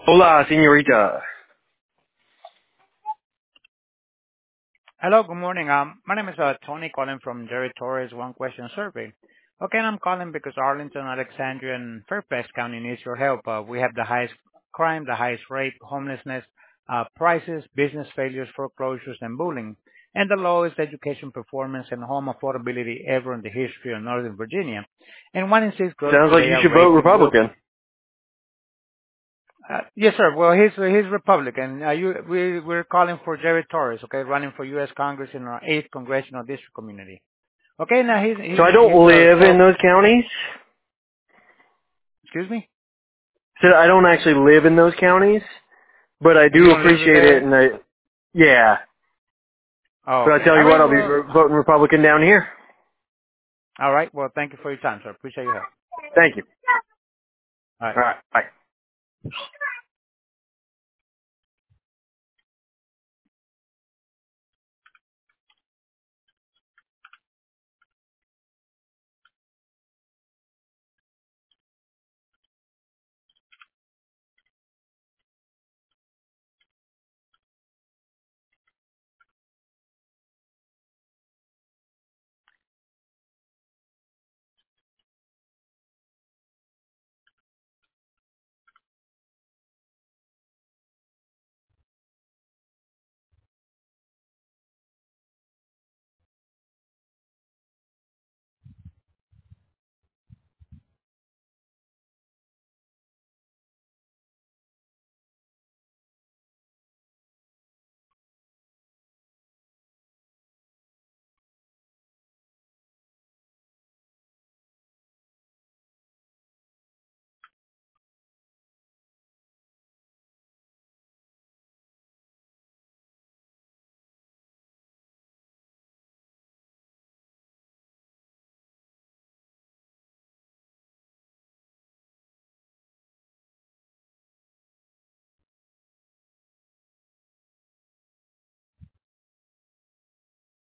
Hola, señorita. Hello, good morning. My name is Tony calling from Jerry Torres One Question Survey. Okay, and I'm calling because Arlington, Alexandria, and Fairfax County needs your help. We have the highest crime, the highest rape, homelessness, prices, business failures, foreclosures, and bullying, and the lowest education performance and home affordability ever in the history of Northern Virginia. And 1 in 6 girls Sounds like today you are should vote raped in Will. Republican. Yes, sir. Well, he's Republican. We're calling for Jerry Torres, okay, running for U.S. Congress in our 8th congressional district community. Okay, now So I he's don't live in total. those counties. Excuse me. So I don't actually live in those counties, but I You do don't live in appreciate it, there? and yeah. Oh, But I okay. tell All you what, right. I'll be Well, voting Republican down here. all right. Well, thank you for your time, sir. Appreciate your help. Thank you. All right. All right, bye.